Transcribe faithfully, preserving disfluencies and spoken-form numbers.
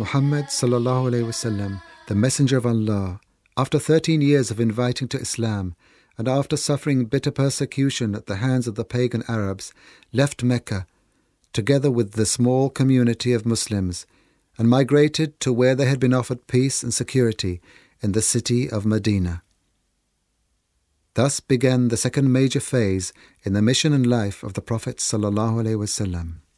Muhammad sallallahu alaihi wasallam, the Messenger of Allah, after thirteen years of inviting to Islam and after suffering bitter persecution at the hands of the pagan Arabs, left Mecca together with the small community of Muslims and migrated to where they had been offered peace and security in the city of Medina. Thus began the second major phase in the mission and life of the Prophet sallallahu alaihi wasallam.